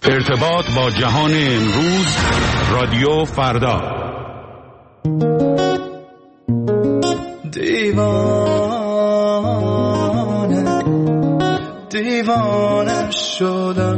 ارتباط با جهان امروز، رادیو فردا. دیوانه شدم،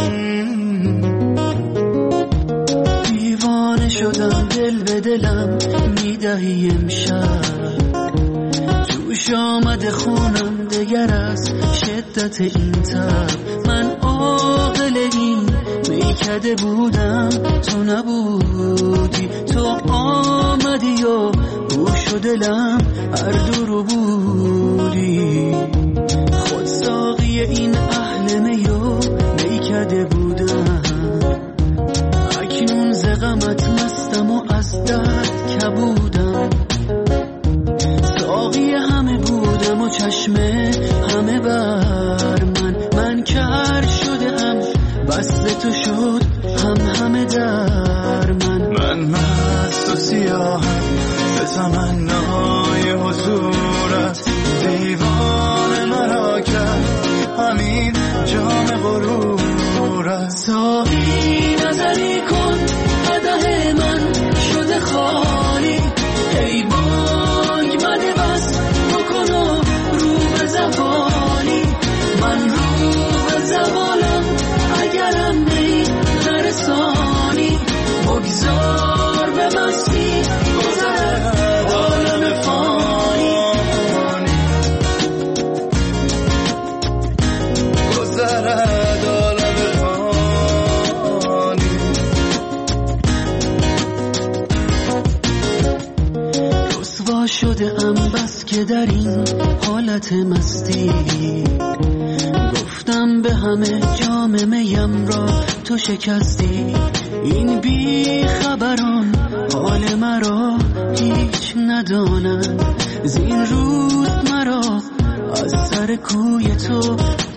دیوانه شدم، دل به دلم میدهی امشب، جوش آمده خونم دگر از شدت این تب. من عاقل این میکده بودم، تو نبودی، تو آمدی و گوش و دلم هر دو رو بودی. خود ساقی این اهل میو میکده بودم، اکنون ز غمت مستم و از درد کبودم. ساقی همه بودم و چشم همه بر من کر شدم، وصل تو شد همه در من مست و سیاهم به تمنای حضورت، دیوانه مرا کرد همین جام غرورت. ساقی نظری کن قدح من شده خالی، ای بانگ مده بس بکن و رو به زوالی. من رو به زوالم اگرم می نرسانی، بگذار به مستی گذرد عالم فانی، گذرد عالم فانی. رسوا شده ام بس که در این حالت مستی، گفتم به همه جام میم را تو شکستی. این بی خبران حال مرا هیچ ندانند، زین روز مرا از سر کوی تو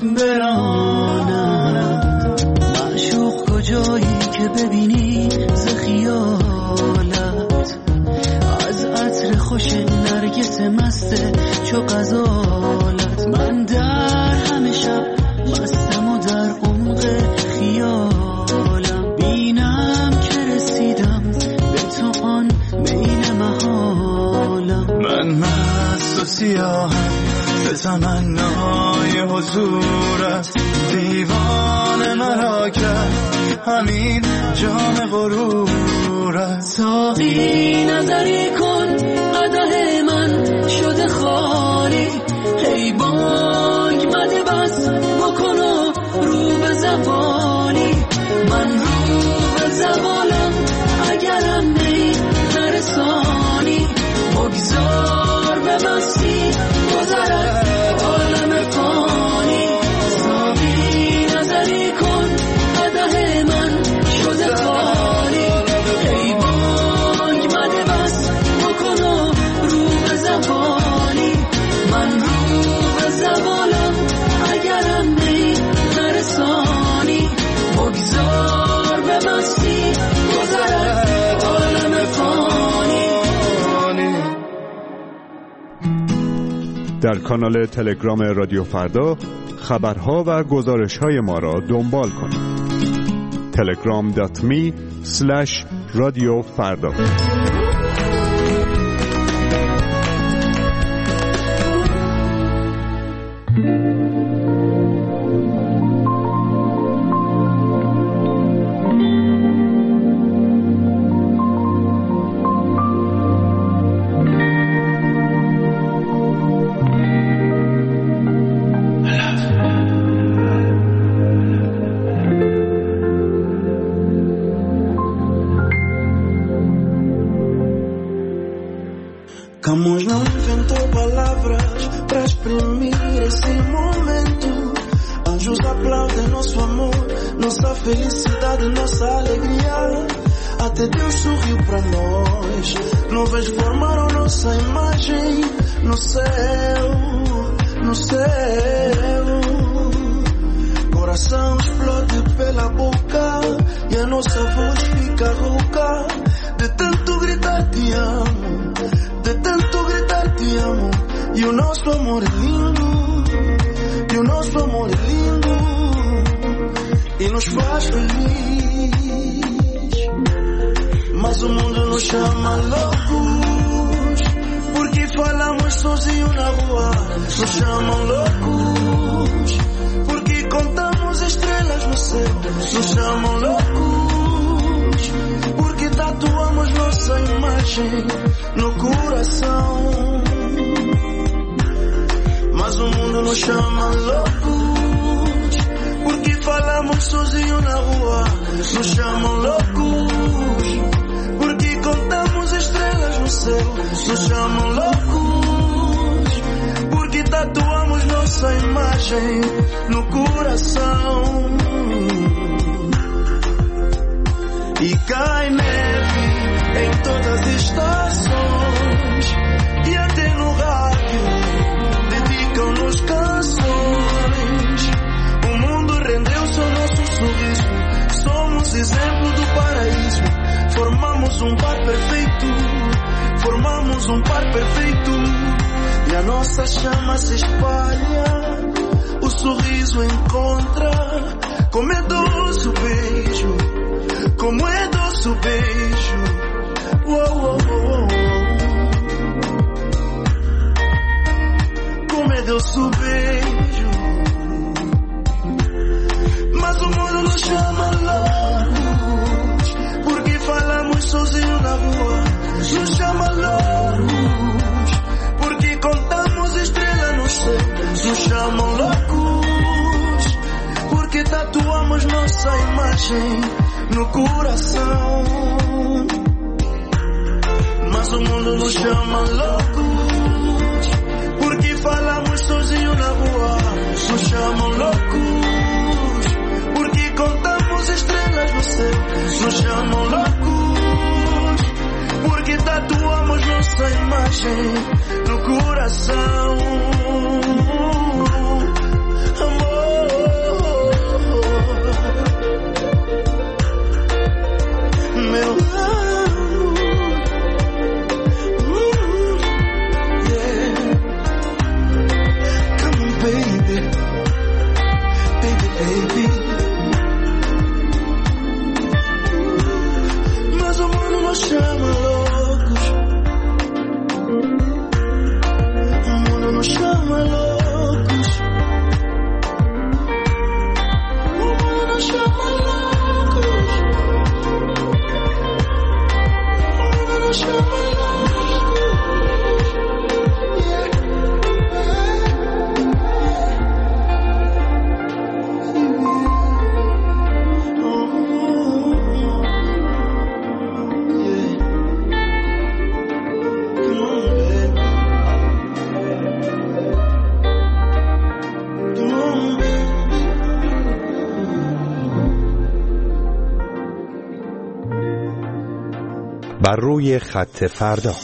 برانند. معشوق کجایی که ببینی ز خیالت، از عطر خوش نرگس مسته چو غزالت. من در همه شب مستم و در عمق خیالم، بینم که رسیدم به تو آن میل محالم. من مست و سیاهم به تمنای حضورت، دیوانه مرا کرد همین جام غرورت. ساقی نظری کن قدح من شده خالی، ای بانگ مده بس بکن و رو به زوالی. من رو به زوالم اگرم می نرسانی، بگذار به مستی گذرد عالم فانی. ساقی نظری کن قدح من شده خالی، ای بانگ مده بس بکن و رو به زوالی. من رو به زوالم اگرم می نرسانی، بگذار به مستی گذرد عالم فانی. در کانال تلگرام رادیو فردا خبرها و گزارش‌های ما را دنبال کنید. telegram.me/radiofarda. Camus não inventou palavras para exprimir esse momento. Anjos aplaudem nosso amor, nossa felicidade, nossa alegria. Até Deus sorriu para nós. Nuvens formaram nossa imagem no céu, no céu. Coração explode pela boca e a nossa voz fica rouca de tanto gritar te amo, de tanto gritar te amo. E o nosso amor é lindo, e o nosso amor é lindo. E e nos faz feliz. Mas o mundo nos chama loucos, porque falamos sozinho na rua. Nos chamam loucos, porque contamos estrelas no céu. Nos chamam loucos, porque tatuamos nossa imagem no coração. Mas o mundo nos chama loucos, porque falamos sozinho na rua. Nos chamam loucos, porque contamos estrelas no céu. Nos chamam loucos, porque tatuamos nossa imagem no coração. E cai neve em todas as estações, e até no rádio dedicam-nos canções. O mundo rendeu-se ao nosso sorriso, somos exemplo do paraíso. Formamos um par perfeito, formamos um par perfeito. E a nossa chama se espalha, o sorriso encontra. Como é doce o beijo, como é doce o beijo. Uou, uou, uou. Como é doce o beijo. Mas o mundo nos chama loucos, porque falamos sozinho na rua. Nos chama loucos, porque contamos estrelas no céu. Nos chamam loucos, porque tatuamos nossa imagem no coração. Mas o mundo nos chama loucos, porque falamos sozinho na rua. Nos chamam loucos, porque contamos estrelas no céu. Nos chamam loucos, porque tatuamos nossa imagem no coração. Meu amor, yeah. Come on, baby, baby, baby. Mas o mundo nos chama loucos, o mundo nos chama loucos, o mundo nos chama loucos. بر روی خط فردا.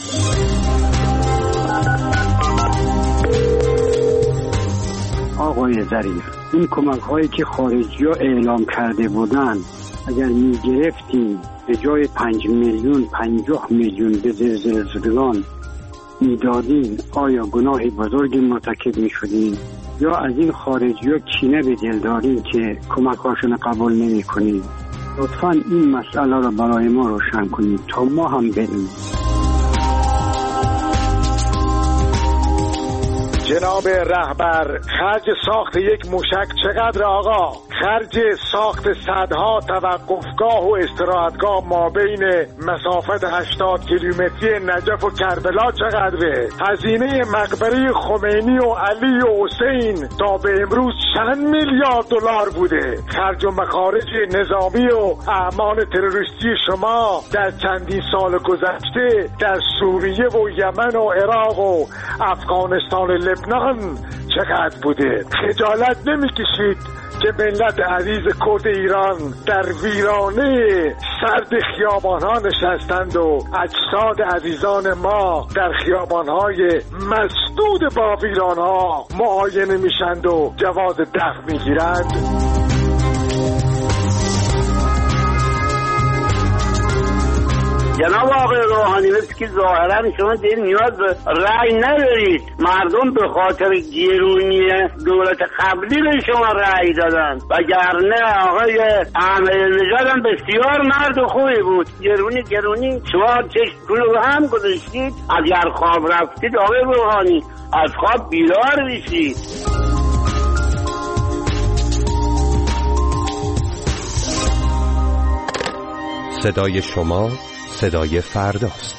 آقای ظریف، این کمک هایی که خارجی ها اعلام کرده بودن اگر می گرفتیم به جای 5 میلیون 50 میلیون به زلزله زدگان می دادیم، آیا گناهی بزرگی مرتکب می شدیم یا از این خارجی ها کینه به دل داریم که کمک هاشون قبول نمی کنیم؟ لطفاً این مسئله را برای ما روشن کنید تا ما هم بدونیم. جناب رهبر، خرج ساخت یک موشک چقدر آقا؟ خرج ساخت صدها توقفگاه و استراحتگاه مابین مسافت 80 کیلومتری نجف و کربلا چقدره؟ هزینه مقبره خمینی و علی و حسین تا به امروز چند میلیارد دلار بوده؟ خرج و مخارج نظامی و اعمال تروریستی شما در چندین سال گذشته در سوریه و یمن و عراق و افغانستان و لبنان چقدر بوده؟ خجالت نمیکشید که ملت عزیز کرد ایران در ویرانه سرد خیابان‌ها نشستند و اجساد عزیزان ما در خیابان‌های مسدود با ویران‌ها معاینه میشند و جواز دفن میگیرند؟ جناب آقای روحانی، روحانی، مثل که ظاهرا شما دیگه نیاز به رأی ندارید. مردم به خاطر گرونی دولت قبلی به شما رأی دادن، وگرنه آقای احمدی‌نژاد هم بسیار مرد خوبی بود. گرونی شما چشم رو هم گذاشتید. اگر خواب رفتید آقای روحانی از خواب بیدار بشید. صدای شما صدای فرداست.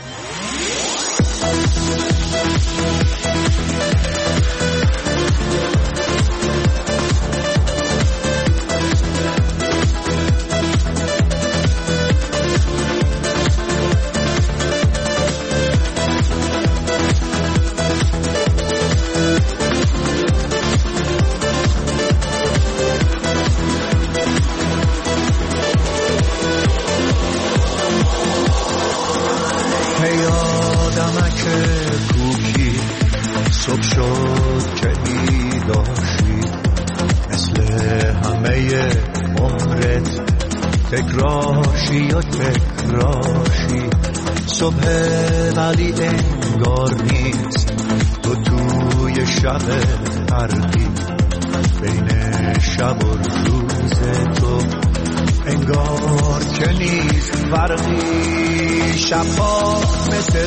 صبح شد که ایداشی مثل همه عمرت تکراشی و تکراشی. صبح ولی انگار نیست، تو توی شب غربی بین شب و روز تو انگار که نیست فرقی. شبها مثل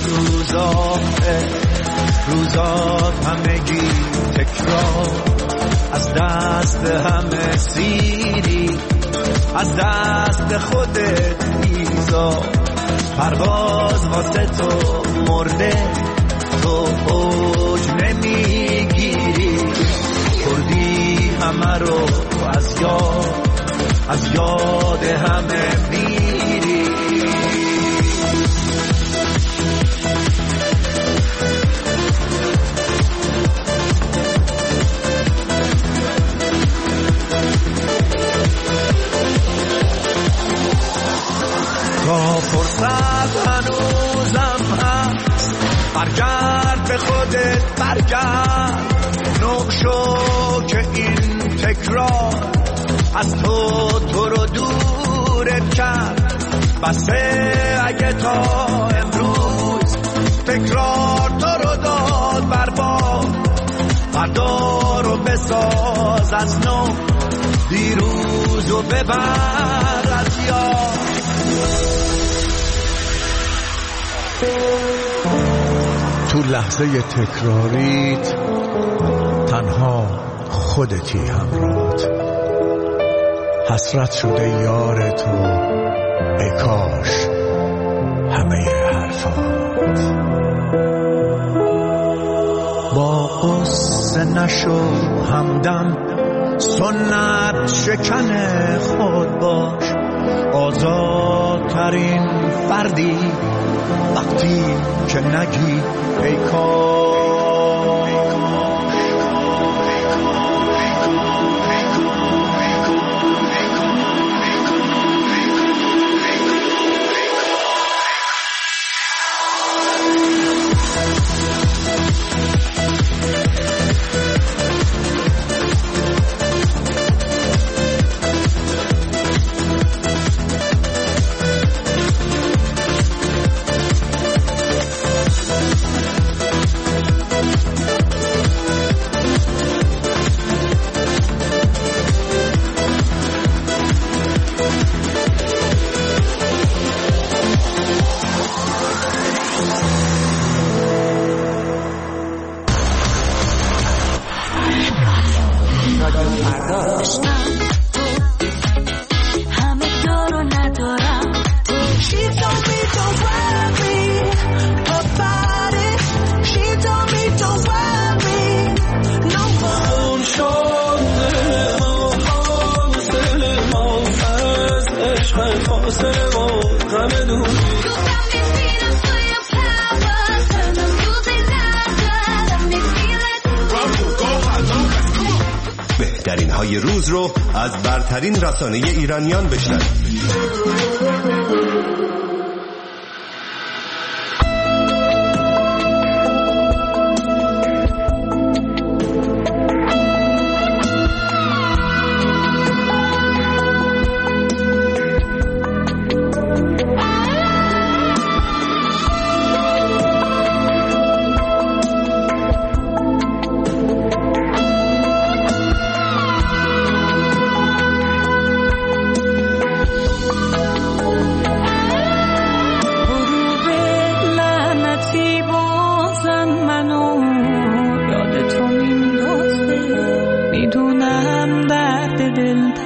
روزات همگی تکرار، از دست همه سیری، از دست خودت ایزا. پرواز واسه تو مرده، تو اوج نمیگیری. کردی همه رو از یاد همه میری. تا فرصت هنوزم هست، برگرد به خودت، برگرد. نو شو که این تکرار از تو رو دورت کرد. بسه اگه تا امروز تکرار تو رو داد برباد. فردا رو بساز از نو، دیروز رو ببر از یاد. تو لحظه تکراریت تنها خودتی همراهت. حسرت شده یار تو، ای کاش همه حرفات. با قصه نشو همدم، سنت شکن خود باش. آزادترین فردی وقتی که نگی ای کاش. بهترین های روز رو از برترین رسانه ایرانیان بشنوید.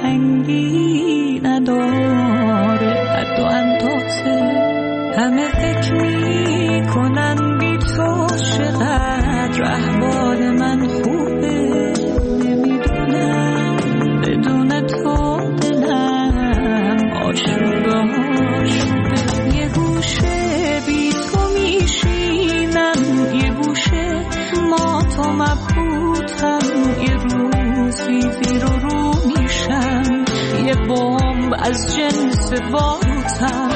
دلتنگی نداره حد و اندازه. همه فکر می کنن بی تو چقدر احوال من خوبه، نمیدونم بدون تو دلم آشوبه. یه گوشه بی تو میشینم، یه گوشه ما تو مبهوتم، یه روزی زیر و رو میشم، یه بمب از جنس باروتم.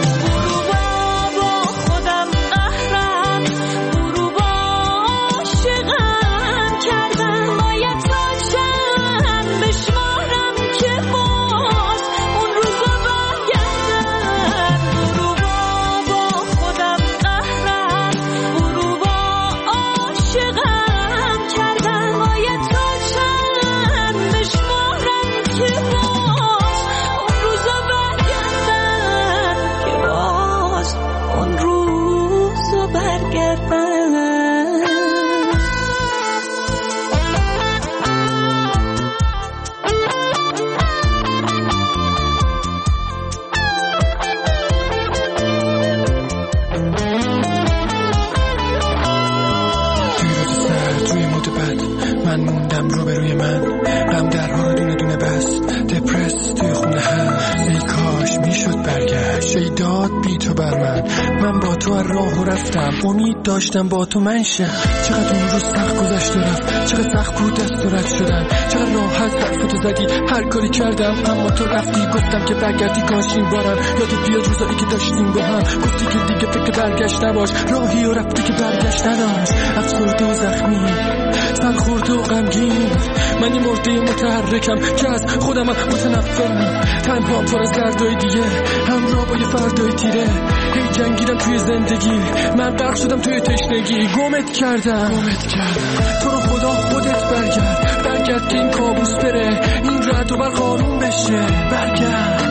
امید داشتم با تو منشه. چقدر اون روز سخت گذشت و رفت، چقدر سخت بود دست و رد شدن، چقدر راحت حرفتو زدی هر کاری کردم اما تو رفتی. گفتم که برگردی کاش این بارم یادت بیاد روزایی که داشتیم با هم. گفتی که دیگه فکر برگشت نباش، راهی و رفتی که برگشت نداشت. افسرده و زخمی، سر خورده و غمگین، من این مرده متحرکم که از خودم متنفرم. تنها پر از دردای دیگه، همراه با یه فردای تیره. هی جنگیدم توی زندگی، من غرق شدم توی تشنگی. گمت کردم تو رو خدا خودت برگرد که این کابوس بره، این رد و برق آروم بشه. برگرد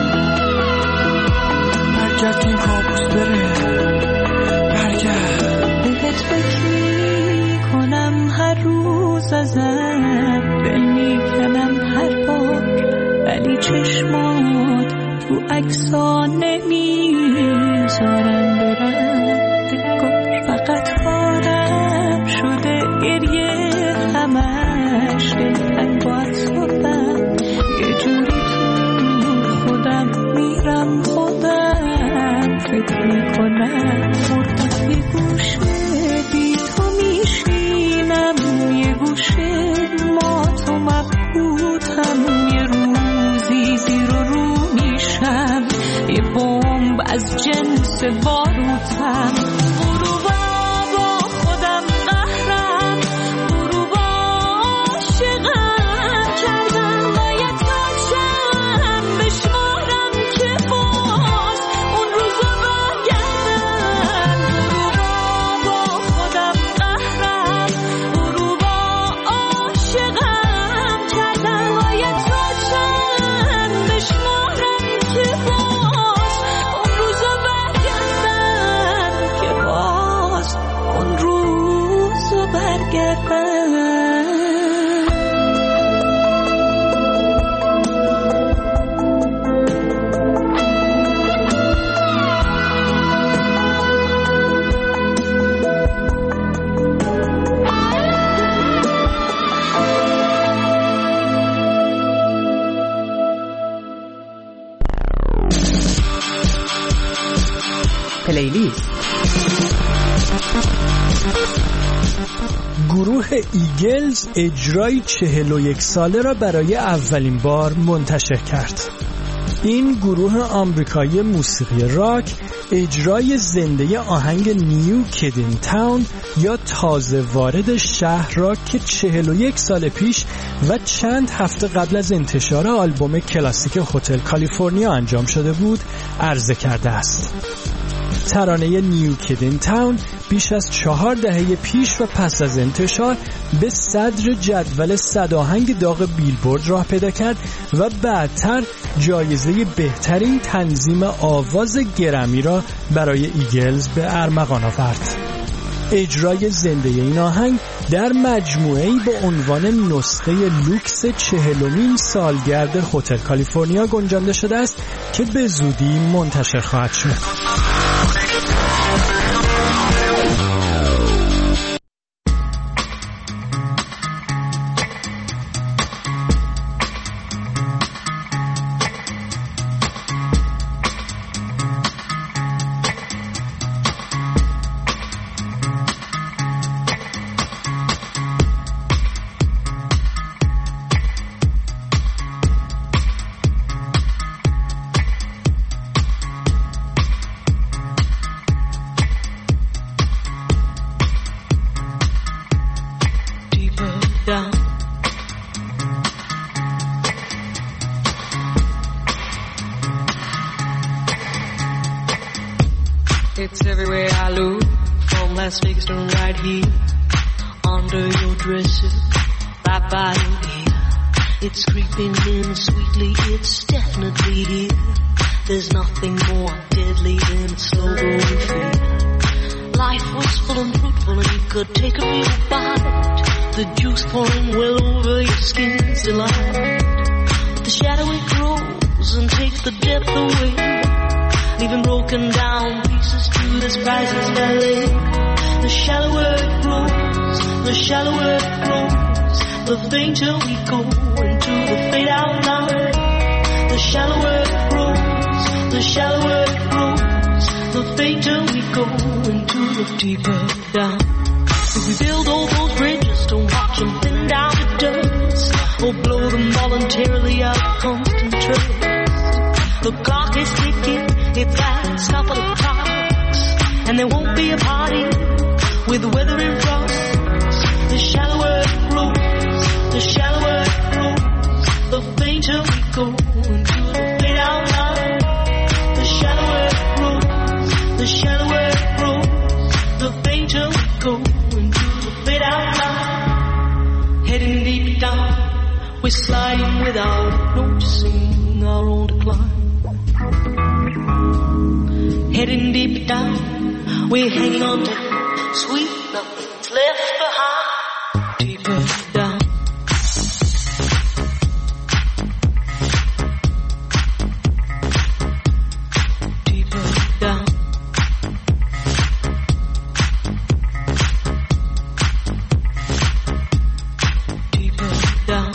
که این کابوس بره. برگرد. بهت فکر میکنم هر روز ازم، دل میکنم هر بار، ولی چشمات تو عکس‌ها نمیذارم برم. فقط کارم شده گریه همش، دلتنگ باید صبحم یه جوری تو خودم میرم، خودم فکر میکنم مردم. یه گوشه بی تو میشینم، یه گوشه ما تو مبهوتم، یه روزی زیر و رو میشم، یه بمب از جنس باروتم. پلیلیست. گروه ایگلز اجرای 41 ساله را برای اولین بار منتشر کرد. این گروه آمریکایی موسیقی راک اجرای زنده آهنگ نیو کید این تاون یا تازه وارد شهر را که 41 سال پیش و چند هفته قبل از انتشار آلبوم کلاسیک هتل کالیفرنیا انجام شده بود عرضه کرده است. ترانه نیو کید این تاون بیش از 4 دهه پیش و پس از انتشار به صدر جدول 100 آهنگ داغ بیلبورد راه پیدا کرد و بعدتر جایزه بهترین تنظیم آواز گرمی را برای ایگلز به ارمغان آورد. اجرای زنده این آهنگ در مجموعه‌ای با عنوان نسخه لوکس 40مین سالگرد هتل کالیفرنیا گنجانده شده است که به زودی منتشر خواهد شد. It's everywhere I look, from Las Vegas to right here, under your dresser, right by your ear. It's creeping in sweetly, it's definitely here. There's nothing more deadly than slow growing fear. Life was full and fruitful and you could take a real bite. The juice pouring well over your skin's delight. The shadow it grows and takes the depth away, leaving broken down pieces to this priceless ballet. The shallower it grows, the shallower it grows, the fainter we go into the fade out line. The shallower it grows, the shallower it grows, the fainter we go into the deeper down. If we build all those bridges to watch them thin down to dust, or blow them voluntarily out of constant trust. The clock is ticking, it's last couple of clocks, and there won't be a party with weather in frost. The shallower it grows, the shallower it grows, the fainter we go into the fade out line. The shallower it grows, the shallower it grows, the fainter we go into the fade out line. Heading deep down, we're sliding without noticing our own decline. Heading deep down, we're hanging on to sweet nothing's left behind. Deeper down. Deeper down. Deeper down.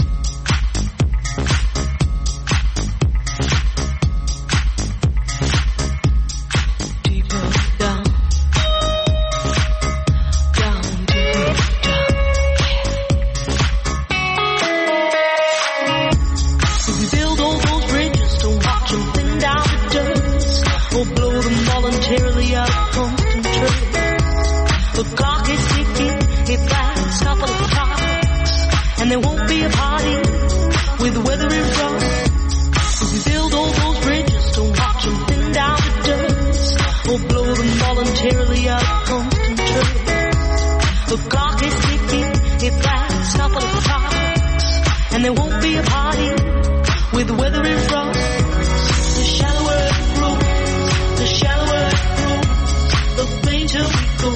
The clock is ticking, it lasts couple of clocks, and there won't be a party with weather in front. If we build all those bridges to watch them thin down to dust, or blow them voluntarily out of constant trust. The clock is ticking, it lasts couple of clocks, and there won't be a party with weather in front. The shallower it grows, the shallower it grows, the fainter we go.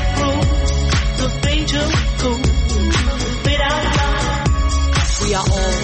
We are all